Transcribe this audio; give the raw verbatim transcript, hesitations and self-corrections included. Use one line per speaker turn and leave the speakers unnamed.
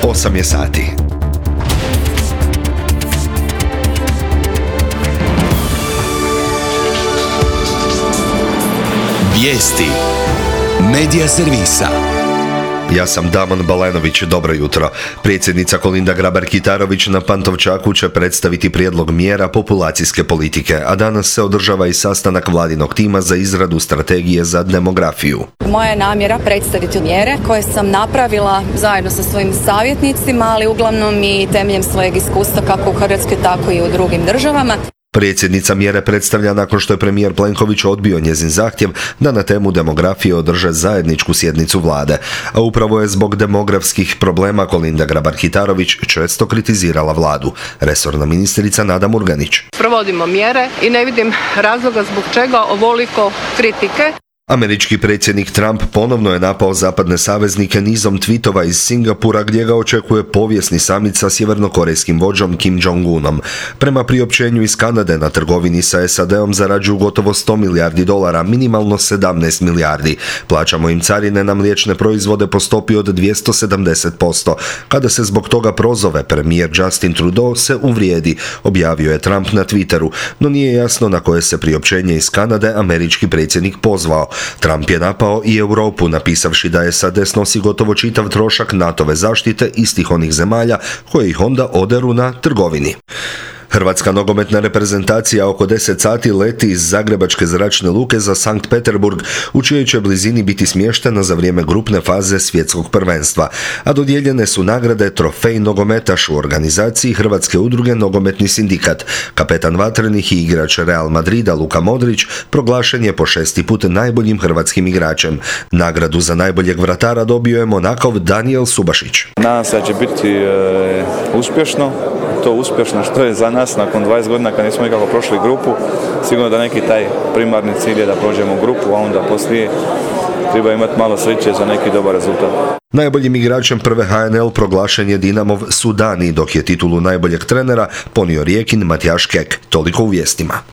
osam je sati. Vijesti Medija servisa. Ja sam Damon Balenović, dobro jutro. Predsjednica Kolinda Grabar-Kitarović na Pantovčaku će predstaviti prijedlog mjera populacijske politike, a danas se održava i sastanak vladinog tima za izradu strategije za demografiju.
Moja je namjera predstaviti mjere koje sam napravila zajedno sa svojim savjetnicima, ali uglavnom i temeljem svojeg iskustva kako u Hrvatskoj, tako i u drugim državama.
Predsjednica mjere predstavlja nakon što je premijer Plenković odbio njezin zahtjev da na temu demografije održe zajedničku sjednicu vlade, a upravo je zbog demografskih problema Kolinda Grabar-Kitarović često kritizirala vladu. Resorna ministrica Nada Murganić.
Provodimo mjere i ne vidim razloga zbog čega ovoliko kritike.
Američki predsjednik Trump ponovno je napao zapadne saveznike nizom tvitova iz Singapura gdje ga očekuje povijesni samit sa sjevernokorejskim vođom Kim Jong-unom. Prema priopćenju iz Kanade, na trgovini sa S A D-om zarađuju gotovo sto milijardi dolara, minimalno sedamnaest milijardi. Plaćamo im carine na mliječne proizvode po stopi od dvjesto sedamdeset posto. Kada se zbog toga prozove premijer Justin Trudeau se uvrijedi, objavio je Trump na Twitteru, no nije jasno na koje se priopćenje iz Kanade američki predsjednik pozvao. Trump je napao i Europu, napisavši da S A D snosi gotovo čitav trošak NATO-ve zaštite istih onih zemalja koje ih onda oderu na trgovini. Hrvatska nogometna reprezentacija oko deset sati leti iz Zagrebačke zračne luke za Sankt Peterburg, u čijoj će blizini biti smještena za vrijeme grupne faze svjetskog prvenstva, a dodijeljene su nagrade Trofej nogometaš u organizaciji Hrvatske udruge Nogometni sindikat. Kapetan vatrenih i igrač Real Madrida Luka Modrić proglašen je po šesti put najboljim hrvatskim igračem. Nagradu za najboljeg vratara dobio je Monakov Daniel Subašić.
Nadam se da će biti e, uspješno, to uspješno što je za nas nakon dvadeset godina kad nismo nikako prošli grupu. Sigurno da neki taj primarni cilj je da prođemo grupu, a onda poslije treba imati malo sreće za neki dobar rezultat.
Najboljim igračem prve H N L proglašen je Dinamov Sudani, dok je titulu najboljeg trenera ponio Rijekin Matijaš Kek. Toliko u vijestima.